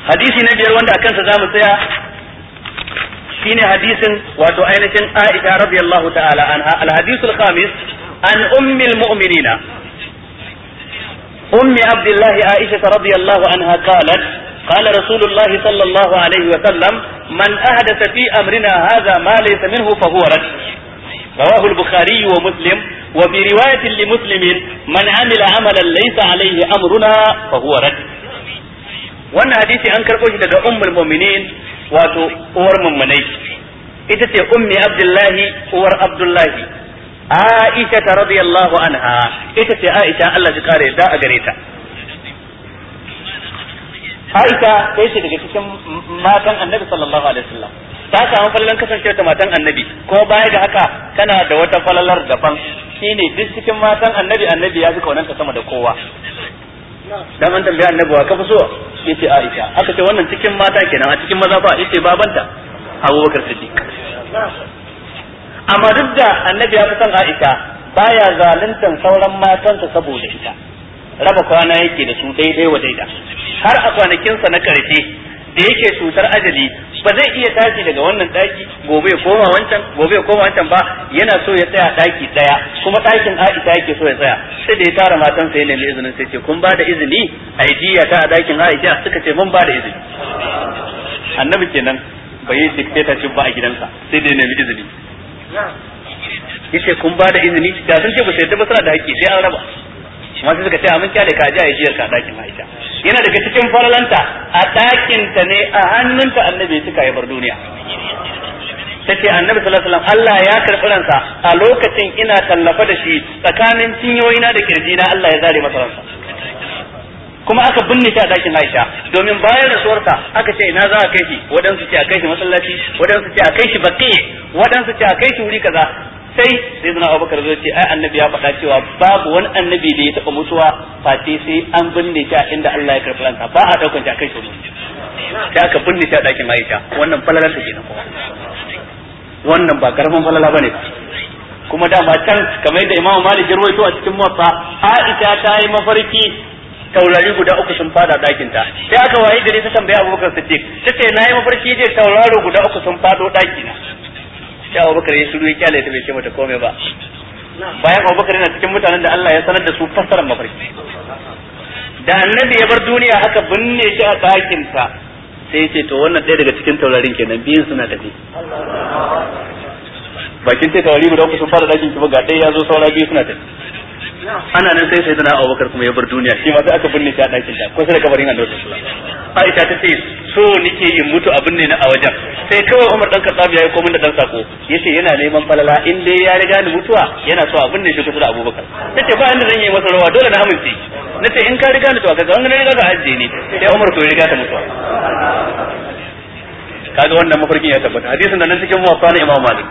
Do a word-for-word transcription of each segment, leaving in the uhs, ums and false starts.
hadisi na biyar wanda akan sa zamu tsaya shine hadisin wato ainihin Aisha radiyallahu ta'ala anha al-hadith al-khamis an ummi al-mu'minina ummi Abdullah Aisha radiyallahu anha qalat قال رسول الله صلى الله عليه وسلم من أحدث في أمرنا هذا ما ليس منه فهو رد رواه البخاري ومسلم وفي رواية لمسلم من عمل عملا ليس عليه أمرنا فهو رد wannan hadisi an karɓo shi daga ummul mu'minin wato uwar mummunai ita ce ummi abdullahi uwar abdullahi aisha radiyallahu anha ita ce aisha Allah ya kare da a gare ta aisha sai ce daga cikin matan annabi sallallahu alaihi wasallam ta samu falalan kasancewa ta matan annabi ko baya da haka tana da wata falalar daban shine duk cikin matan annabi annabi ya fi kaunanta sama da kowa dan an tambaya annabi wa kafa so yace Aisha aka ce wannan cikin mata kenan a cikin maza fa yace babanta Abubakar Siddiq amma duk da annabi ya fi son Aisha baya zaluntan sauran matansa saboda ita raba kwana yake da su daidai wa daida har a kwanakin sa na karshe da yake cutar ajali ba zai iya tashi daga wannan daki gobe ya koma wancan gobe ya koma wancan ba yana so ya tsaya daki daya kuma dakin Aisha yake so ya tsaya sai da ya tara matan sa yana da izinin sai ce kun ba da izini ai jiya ta a dakin Aisha suka ce mun ba da izini annabi kenan bai yi dictatorship ba a gidansa sai da ya nemi izini yace kun ba da izini da sun ce ba sai da ba suna da haƙƙi sai an raba amma sai suka ce mun kyale ka ji a jiyar ka dakin Aisha yana daga cikin faralanta a dakin ta ne a hannunta annabi suka yi bar duniya tace annabi sallallahu alaihi wasallam Allah ya karbi ransa a lokacin ina tallafa da shi tsakanin cinyoyina da kirjina Allah ya zare masa ransa kuma aka binne shi a dakin Aisha domin bayan rasuwarsa aka ce ina za a kai shi wadansu ce a kai shi masallaci wadansu ce a kai shi baqi wadansu ce a kai shi wuri kaza sai sai zuna Abubakar zai ce ai annabi ya faɗa cewa babu wani annabi da ya taɓa mutuwa face sai an binne shi a inda Allah ya karɓi ransa ba a daukan shi a kai shi sai aka binne shi a dakin Aisha wannan falalar ta kenan kuma wannan ba karaman falala bane kuma dama can kamar yadda Imam Malik ya rawaito a cikin Muwatta Aisha ta yi mafarki taurari guda uku sun fada dakin ta sai aka waye gari ta tambaya Abubakar Siddiq tace nayi mafarki je tauraro guda uku sun fado daki na sai Abubakar ya shiru ya kyale ta bai ce mata komai ba bayan Abubakar yana cikin mutanen da Allah ya sanar da su fassarar mafarki da annabi ya bar duniya aka binne shi a dakin ta sai ya ce to wannan ɗaya daga cikin taurarin kenan biyun suna tafi bakin ce taurari guda uku sun fara dakin ki ba ga ɗaya ya zo saura biyu suna tafi ana nan sai sai da Abubakar kuma ya bar duniya shi ma sai aka binne shi a dakin ta ko sai da kabarin Annabi sallallahu alaihi wasallam Aisha ta ce so nike yin mutu abin ne na a wajen sai kawai Umar dan Khattab ya yi komai da dan sako yace yana neman falala in dai ya riga ni mutuwa yana so abin ne shi kusa da Abubakar tace ba inda zan yi masa rawa dole na amince nace in ka riga ni to kaga an riga ka hajje ne sai Umar ko ya riga ta mutuwa kaga wannan mafarkin ya tabbata hadisin da nan cikin muwatta na Imam Malik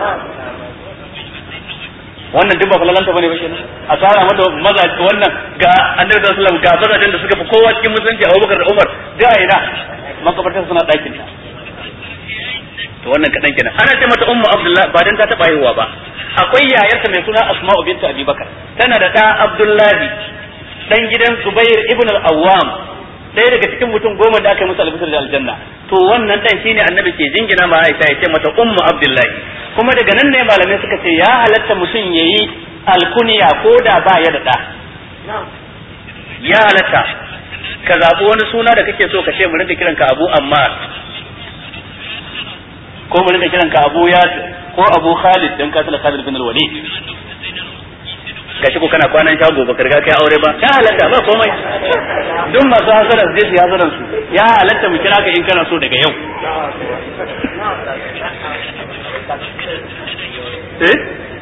wannan duk ba falalanta bane ba kenan a tsara mata maza wannan ga Annabi sallallahu alaihi wasallam ga bazajin da suka fi kowa cikin musulunci Abubakar da Umar da ina makabartar suna dakin ta to wannan kadan kenan ana ce mata ummu Abdullah ba dan ta taba haihuwa ba akwai yayarta mai suna Asma'u bint Abi Bakar tana da da Abdullahi dan gidan Zubair ibn al-Awwam ɗaya daga cikin mutum goma da aka yi musu albishir da aljanna to wannan dan shine annabi ke jingina ma Aisha ya ce mata ummu Abdullahi kuma daga nan ne malamai suka ce ya halatta mutum yayi alkuniya ko da ba ya da da ya halatta ka zabi wani suna da kake so ka ce mu rinka kiranka Abu Ammar ko mu rinka kiranka Abu Yasir ko Abu Khalid dan ka tsala Khalid bin al-Walid gashi ko kana kwanan shago baka riga kai aure ba ya halatta ba komai duk masu hasaran zai su hasaran su ya halatta mu kira ka in kana so daga yau eh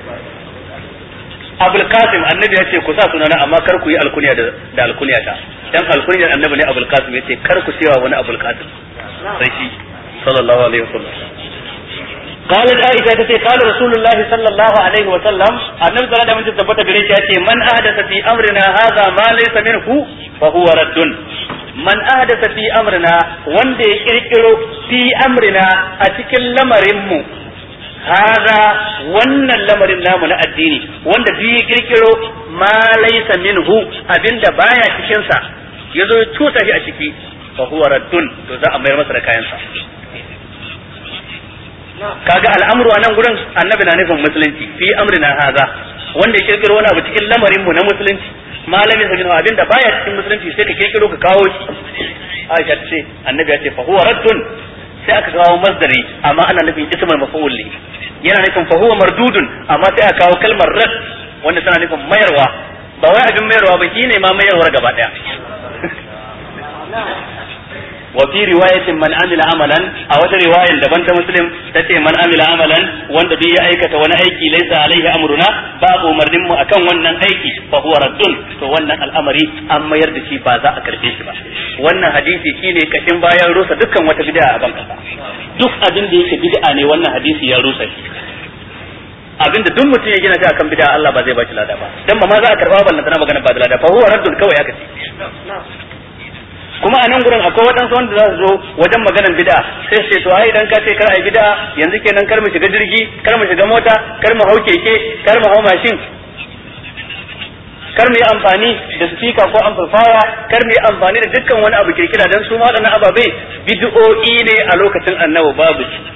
Abul Qasim annabi yace ku sa sunana amma kar ku yi alkunya da da alkunya ta dan alkunyar annabi ne Abul Qasim yace kar ku cewa wani Abul Qasim sai shi sallallahu alaihi wasallam قالت عائشة تتي قال رسول الله صلى الله عليه وسلم النبي صلى الله عليه وسلم تثبت بريك يأتي من أحدث في أمرنا هذا ما ليس منه فهو رد من أحدث في أمرنا وندي كركرو في أمرنا أتكل لمرمو هذا ون اللمر النام الديني وند في كركرو ما ليس منه أبن دبايا تشنسا يزو توتا في أشكي fa huwa raddun to za a mayar masa da kayansa. Kaga al'amru a nan gurin annabi na nufin musulunci fi amrina haza, wanda ya kirkiro wani abu cikin lamarin mu na musulunci malamin sa bin abin da baya cikin musulunci sai ka kirkiro ka kawo shi. Aisha ce annabi ya ce fa huwa raddun, sai aka kawo masdari amma ana nufin ismul maf'ul ne, yana nufin fa huwa mardudun amma sai aka kawo kalmar rad wanda tana nufin mayarwa, ba wai abin mayarwa ba shine ma mayarwar gaba daya. wa fi riwayatin man amila amalan, a wata riwayar daban ta muslim tace man amila amalan wanda bai aikata wani aiki laisa alaihi amruna, babu umarnin mu akan wannan aiki fa huwa raddun, to wannan al'amari an mayar da shi ba za a karbe shi ba. Wannan hadisi shine kashin bayan rusa dukkan wata bid'a a bankasa. Duk abin da yake bid'a ne wannan hadisi ya rusa shi. Abinda duk mutum ya gina shi akan bid'a Allah ba zai ba shi lada ba, dan ba ma za a karba ballan tana magana ba da lada, fa huwa raddun kawai aka ce. Kuma a nan gurin akwai waɗansu wanda za su zo wajen maganar bid'a sai su ce to ai idan ka ce kar ai bid'a yanzu kenan kar mu shiga jirgi, kar mu shiga mota, kar mu hau keke, kar mu hau mashin, kar mu yi amfani da speaker ko amplifier, kar mu yi amfani da dukkan wani abu kirkira, dan su ma waɗannan ababai bid'o'i ne a lokacin annabi babu shi.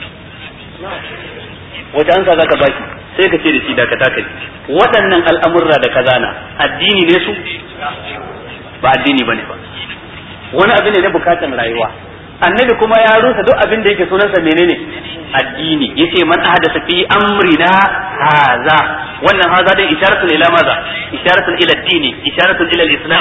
Wata ansa zaka baki sai ka ce da shi da ka taka waɗannan al'amurra da kazana addini ne su ba addini bane ba, wani abin ne na bukatan rayuwa. Annabi kuma ya rusa duk abin da yake sunansa menene addini, yace man ahdatha fi amrina haza, wannan haza dai isharatun ila maza, isharatun ila addini, isharatun ila al-islam.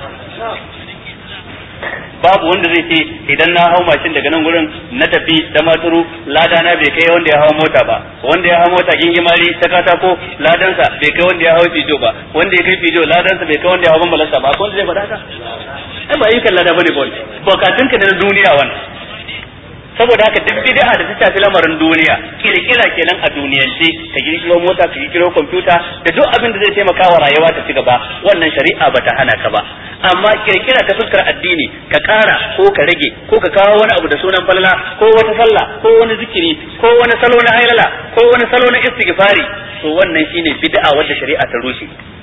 Babu wanda zai ce idan na hau mashin daga nan gurin na tafi da maturu lada na bai kai wanda ya hawa mota ba, wanda ya hawa mota gingimari ta katako ladansa bai kai wanda ya hawa fijo ba, wanda ya kai fijo ladansa bai kai wanda ya hawa bambalansa ba, ko wanda zai faɗa haka? Ai ba yi kalla da bane ba, bukatunka da na duniya wannan. Saboda haka duk bid'a da ta shafi lamarin duniya kirkira kenan a duniyance, ka kirkiro mota, ka kirkiro kwamfuta da duk abin da zai taimaka wa rayuwa ta ci gaba, wannan shari'a bata hana ka ba. Amma kirkira ta fuskar addini ka kara ko ka rage ko ka kawo wani abu da sunan falala ko wata sallah ko wani zikiri ko wani salo na hailala ko wani salo na istighfari, to wannan shine bid'a wanda shari'a ta rushe.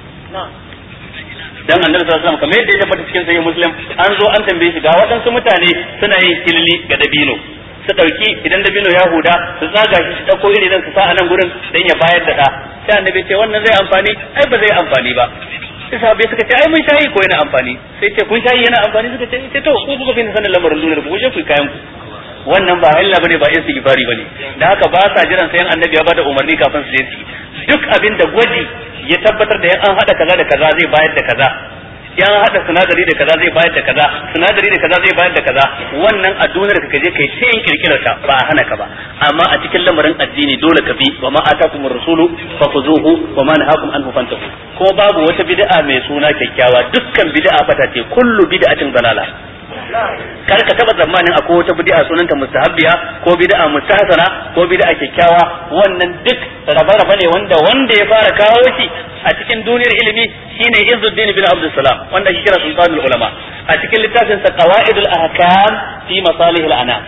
Dan annabi sallallahu alaihi wasallam kamar yadda ya tabbata cikin sahih muslim, an zo an tambaye shi ga waɗansu mutane suna yin kilili ga dabino, su dauki idan dabino ya huda su tsaga shi su dauko iri dan su sa a nan gurin dan ya bayar da da, sai annabi ce wannan zai amfani? Ai ba zai amfani ba. Sai sahabbai suka ce ai mun shayi ko yana amfani, sai ce kun shayi yana amfani, suka ce ce to ku kuka fi sanin lamarin duniyar ku, je ku kayan ku. Wannan ba illa bane ba istighfari bane, da haka ba sa jiran sai annabi ya bada umarni kafin su je su. Duk abin da gwaji ya tabbatar da an hada kaza da kaza zai bayar da kaza, yan hada sinadari da kaza zai bayar da kaza, sinadari da kaza zai bayar da kaza, wannan a duniyar ka kaje kai sai kirkirar ka ba hana ka ba. Amma a cikin lamarin addini dole ka bi wa ma atakumur rasulu fakhuzuhu wa ma nahakum anhu fantahu. Ko babu wata bid'a mai suna kyakkyawa, dukkan bid'a fata ce, kullu bid'atin dalala. Kar ka taba zamanin akwai wata bid'a sunanta mustahabbiya ko bid'a mustahsana ko bid'a kyakkyawa, wannan duk raba-raba ne wanda wanda ya fara kawo shi a cikin duniyar ilimi shine Izzuddin bin Abdul Salam, wanda ake kira sultanul ulama, a cikin littafin sa qawaidul ahkam fi masalihil anam.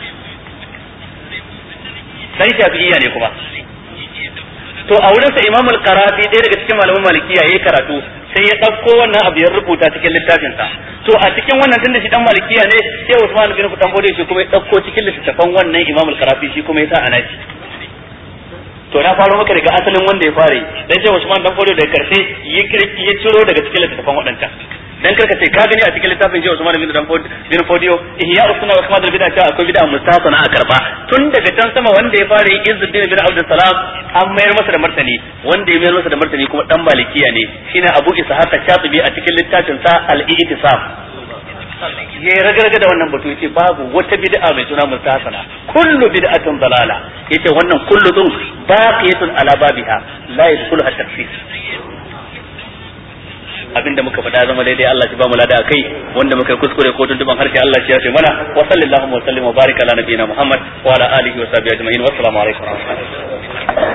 Sai shafi'iyya ne kuma. To a wurin sa Imam al-Qarafi ɗaya daga cikin malaman Malikiya yayi karatu, sai ya dauko wannan abu ya rubuta cikin littafin sa. To a cikin wannan tunda shi dan Malikiya ne, sai Usman bin Kutan Bode shi kuma ya dauko cikin littafin wannan Imam al-Qarafi shi kuma ya sa anashi. To na faro maka daga asalin wanda ya fare, dan sai Usman dan Bode daga karshe ya kirki ya ciro daga cikin littafin wadannan. Dan karka ce ka gani a cikin littafin Shehu Usman bin bin Fodiyo ihya usuna wa kamal bid'a ta akwai bid'a mustahsana a karba, tun daga can sama wanda ya fara yin Izzuddin bin Abdul Salam an mayar masa da martani, wanda ya mayar masa da martani kuma dan Malikiya ne, shine Abu Ishaq Shatibi a cikin littafin sa Al-I'tisam. Ya ragarga da wannan batu yace babu wata bid'a mai suna mustahsana, kullu bid'atin dalala, yace wannan kullu dun baqiyatun ala babiha la yadkhuluha at-takfir. Abinda muka faɗa zama daidai Allah ya ba mu lada akai, wanda muka kuskure ko tuntuban harshe Allah ya yafe mana. Wa sallallahu wa sallim wa baraka ala nabiyina Muhammad wa ala alihi wa sahbihi ajma'in. Wa assalamu alaikum wa rahmatullahi.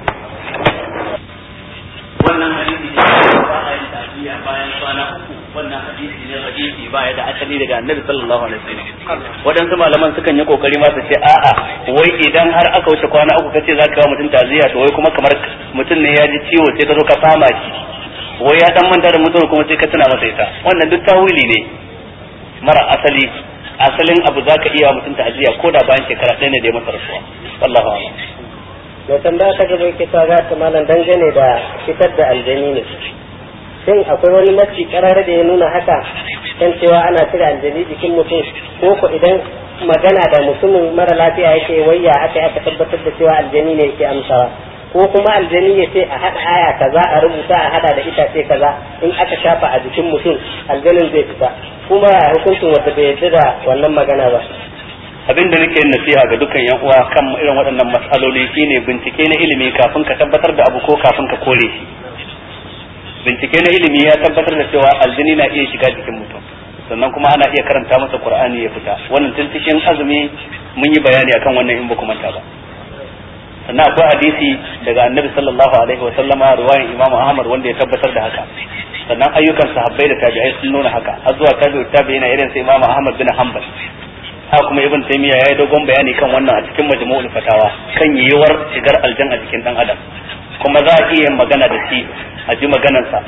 Wannan hadisi ne ba a yin tafiya bayan kwana uku, wannan hadisi ne hadisi ba ya da asali daga Annabi sallallahu alaihi wasallam. Wadansu malaman sukan yi kokari ma su ce a'a wai idan har aka wuce kwana uku kace zaka kawo mutum taziya, to wai kuma kamar mutum ne ya ji ciwo sai ka zo ka fama shi, wai ya dan manta da mutuwa kuma sai ka tuna masa ita. Wannan duk tawili ne mara asali. asalin abu zaka iya mutum ta'aziyya ko da bayan shekara ɗaya ne da ya masa rasuwa wallahu a'lam. da tambaya ta gaba yake ta ga ta malam dangane da fitar da aljani ne, shin akwai wani nasi karara da ya nuna haka kan cewa ana cire aljani jikin mutum, ko ko idan magana da mutumin mara lafiya yake wayya aka aka tabbatar da cewa aljani ne yake amsawa, ko kuma aljani ya ce a hada aya kaza a rubuta a hada da itace kaza in aka shafa a jikin mutum aljanin zai fita, kuma hukuncin wanda bai yarda da wannan magana ba. Abin da nake nasiha ga dukkan yan uwa kan irin waɗannan matsaloli shine bincike na ilimi kafin ka tabbatar da abu ko kafin ka kore shi. Bincike na ilimi ya tabbatar da cewa aljini na iya shiga jikin mutum, sannan kuma ana iya karanta masa Qur'ani ya fita. Wannan tun cikin azumi mun yi bayani akan wannan in ba ku manta ba. Sannan akwai hadisi daga Annabi sallallahu alaihi wa sallama riwayan Imam Ahmad wanda ya tabbatar da haka. Sannan ayyukan sahabbai da tabi'ai sun nuna haka. Har zuwa tabi'u tabi'ina irin sai Imam Ahmad bin Hanbal. Haka kuma Ibn Taymiyyah ya yi dogon bayani kan wannan a cikin Majmu'ul Fatawa kan yiwuwar shigar aljan a jikin dan adam. Kuma za a iya yin magana da shi a ji maganarsa.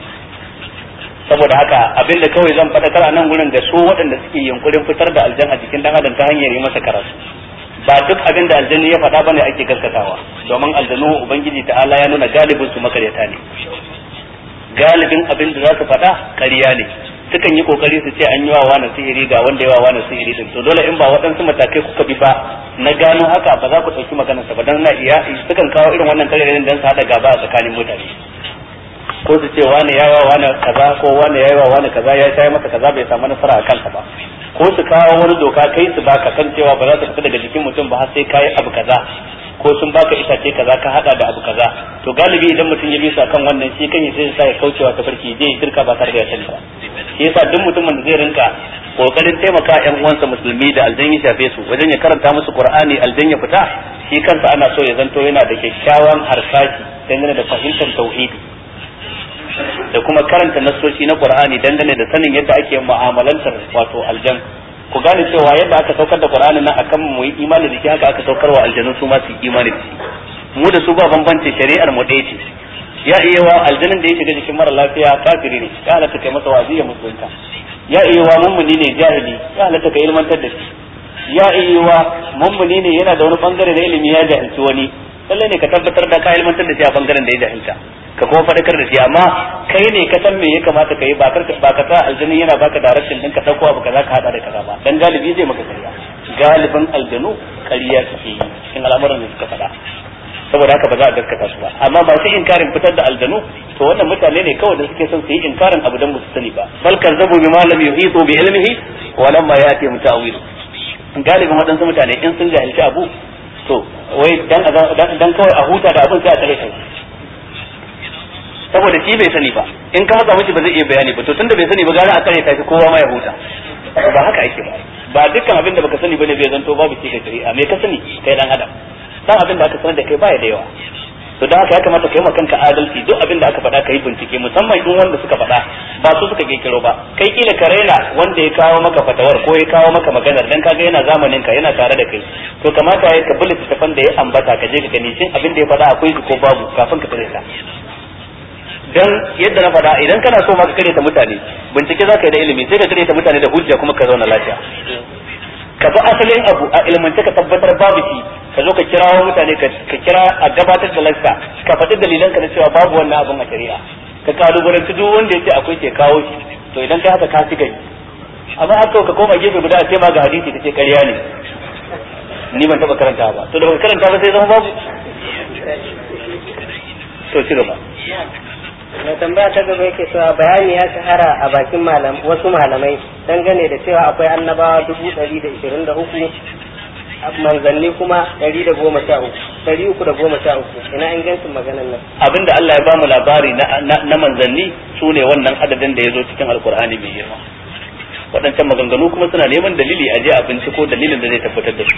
Saboda haka abinda kawai zan faɗakar a nan gurin da su waɗanda suke yunkurin fitar da aljan a jikin dan adam ta hanyar yi masa karatu. Ba duk abin da aljanu ya faɗa bane ake gaskatawa, domin aljanu ubangiji ta'ala ya nuna galibin su makaryata ne. Galibin abin da za su faɗa ƙarya ne. Sukan yi kokari su ce an yi wa wani sihiri ga wanda ya wa wani sihiri din, to dole in ba waɗansu matakai kuka bi ba na gano haka ba za ku ɗauki maganarsa ba, dan na iya sukan kawo irin wannan ƙaryarin dan su haɗa gaba a tsakanin mutane. Ko su ce wani ya wa wani kaza ko wani ya wa wani kaza ya sai masa kaza bai samu nasara a kansa ba, ko su kawo wani doka kai su baka kan cewa ba za ta fita daga jikin mutum ba har sai kai abu kaza, ko sun baka itace kaza ka hada da abu kaza. To galibi idan mutum ya bi su akan wannan shi kan sai sai ya kaucewa ta farki je ya shirka ba tare da ya sani ba. Shi yasa duk mutumin da zai rinka kokarin taimaka ƴan uwansa musulmi da aljan ya shafe su wajen ya karanta musu Qur'ani aljan ya fita, shi kansa ana so ya zanto yana da kyakkyawan harsashi dangane da fahimtar tauhidi da kuma karanta nassoshi na Qur'ani dangane da sanin yadda ake mu'amalantar wato aljan. Ku gane cewa yadda aka saukar da Qur'ani nan akan mu yi imani da shi haka aka saukar wa aljanu su ma su yi imani da shi. Mu da su ba bambance, shari'ar mu ɗaya ce. Ya iya wa aljanin da ya shiga jikin mara lafiya kafiri ne, ya halatta kai masa wa'azi ya musulunta. Ya iya wa mummuni ne jahili, ya halatta kai ilmantar da shi. Ya iya wa mummuni ne yana da wani bangare na ilimi ya jahilci wani, lallai ne ka tabbatar da ka ilmantar da shi a bangaren da ya jahilta, ka kuma faɗakar da shi, amma kai ne ka san me ya kamata ka yi, ba ka sa aljanu yana baka direction din ka dauko abu kaza ka hada da kaza ba, dan galibi zai maka ƙarya. Galibin aljanu ƙarya suke yi cikin al'amuran da suka faɗa, saboda haka ba za a gaskata su ba. Amma ba su inkarin fitar da aljanu, to wannan mutane ne kawai da suke son su yi inkarin abu dan su sani ba. Bal kazzabu bima lam yuhitu bi ilmihi wa lamma yati muta'awil. Galibin waɗansu mutane in sun jahilci abu, to wai dan dan kawai a huta da abin sai a tare kai, saboda shi bai sani ba. In ka haka miki ba zai iya bayani ba, to tunda bai sani ba gara a kare ta kowa ma ya huta. Ba haka ake ba. Ba dukkan abin da baka sani bane bai zanto babu shi kai a me ka sani kai dan adam. Dan abin da aka sanar da kai baya da yawa. To dan haka ya kamata kai ma kanka adalci, duk abin da aka faɗa kai bincike, musamman in wanda suka faɗa ba su suka kekiro ba. Kai kila ka raina wanda ya kawo maka fatawar ko ya kawo maka maganar dan kaga yana zamanin ka yana tare da kai. To kamata ya ka bi littafin da ya ambata ka je ka gani shin abin da ya faɗa akwai ko babu kafin ka tare ta. Dan yadda na faɗa idan kana so ma ka kare ta mutane, bincike za ka yi da ilimi, sai ka kare ta mutane da hujja kuma ka zauna lafiya. Ka bi asalin abu a ilmance ka tabbatar babu shi, ka zo ka kirawo mutane ka kira a gabatar da lasta, ka faɗi dalilan ka na cewa babu wannan abin a shari'a, ka kalubalanci duk wanda yace akwai ke kawo shi. To idan kai haka ka ci gani. Amma haka ka koma gefe guda a ce ma ga hadisi kace ƙarya ne, ni ban taɓa karanta ba, to da baka karanta ba sai zama babu. To ci gaba. Mai tambaya ta gaba yake cewa bayani ya shahara a bakin malam wasu malamai dangane da cewa akwai annabawa dubu ɗari da ishirin da uku, manzanni kuma ɗari da goma sha uku, ɗari uku da goma sha uku. Ina ingancin maganan nan? Abinda Allah ya ba mu labari na manzanni su ne wannan adadin da ya zo cikin Alkur'ani mai girma. Waɗancan maganganu kuma suna neman dalili a je a binciko dalilin da zai tabbatar da su.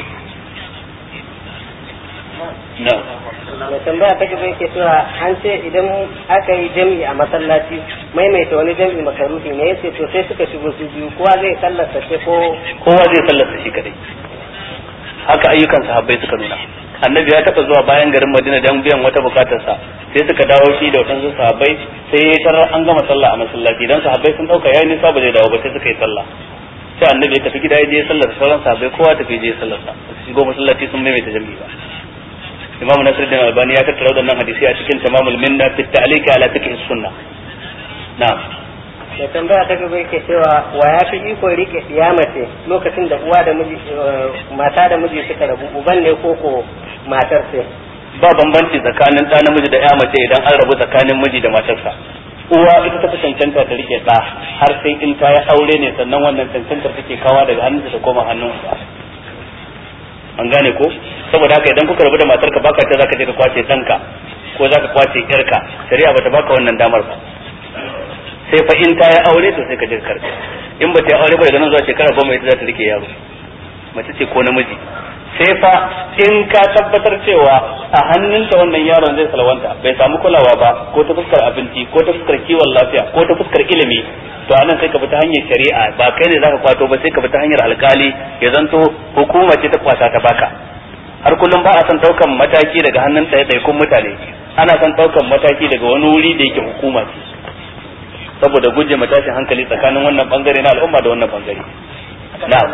Mai tambaya ta gaba yake cewa an ce idan aka yi jam'i a masallaci maimaita wani jam'i makaruhi ne, yace to sai suka shigo su biyu, kowa zai sallata ce ko kowa zai sallata shi kadai. Haka ayyukan sahabbai suka nuna. Annabi ya taba zuwa bayan garin Madina dan biyan wata bukatarsa, sai suka dawo shi da wadansu sahabbai, sai ya tarar an gama sallah a masallaci, dan sahabbai sun dauka yayin nisa ba zai dawo ba, sai suka yi sallah. sai annabi ya tafi gida ya je sallar sauran sahabbai kowa tafi je sallar sa shigo masallaci sun maimaita jami'i ba Imam Nasiruddin Albani ya tattara wadannan hadisi a cikin Tamamul Minna fi ta'liqi ala fiqh sunnah na'am da tambaya ta gaba yake cewa wa ya fi iko rike mace lokacin da uwa da miji mata da miji suka rabu uban ne ko ko matar ce ba bambanci tsakanin ɗa namiji da ya mace idan an rabu tsakanin miji da matarsa uwa ita ta fi cancanta ta rike ɗa har sai in ta yi aure ne sannan wannan cancantar take kawa daga hannunta ta koma hannun uba an gane ko saboda haka idan kuka rabu da matarka baka ta zaka je ka kwace ɗanka ko zaka kwace ƴarka shari'a bata baka wannan damar ba sai fa in ta yi aure to sai ka je ka karɓe in ba ta yi aure ba daga nan zuwa shekara goma ita za ta rike yaro mace ce ko namiji sai fa in ka tabbatar cewa a hannunta wannan yaron zai salwanta bai samu kulawa ba ko ta fuskar abinci ko ta fuskar kiwon lafiya ko ta fuskar ilimi to anan sai ka bi ta hanyar shari'a ba kai ne zaka kwato ba sai ka bi ta hanyar alkali ya zanto hukuma ce ta kwata ta baka har kullum ba a son daukan mataki daga hannun ɗaiɗaikun mutane ana son daukan mataki daga wani wuri da yake hukuma ce saboda guje matashin hankali tsakanin wannan bangare na al'umma da wannan bangare na'am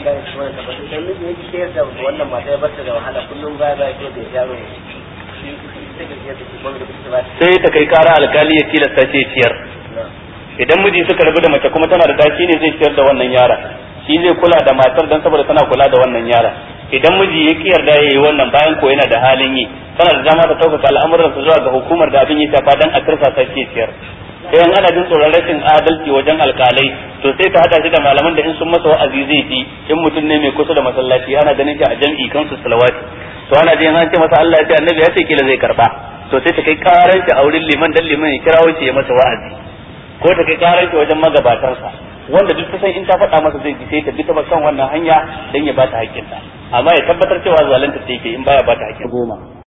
sai ta kai kara alkali ya tilasta ce ciyar idan miji suka rabu da mace kuma tana da daki ne zai ciyar da wannan yara shi zai kula da matar dan saboda tana kula da wannan yara idan miji ya ki yarda yayi wannan bayan ko yana da halin yi tana da dama ta taukaka al'amuran su zuwa ga hukumar da abin ya shafa dan a tursa sai ciyar sai ana jin tsoron rashin adalci wajen alkalai to sai ta hada shi da malaman da in sun masa wa'azi zai ji in mutum ne mai kusa da masallaci ana ganin shi a jam'i kansu salawati to ana jin an ce masa Allah ya ce annabi ya ce kila zai karba to sai ta kai karar shi a wurin liman dan liman ya kirawo shi ya masa wa'azi ko ta kai karar shi wajen magabatansa wanda duk ta san in ta faɗa masa zai ji sai ta bi ta kan wannan hanya dan ya ba ta haƙƙinta amma ya tabbatar cewa zalunta take in baya ba ta haƙƙin goma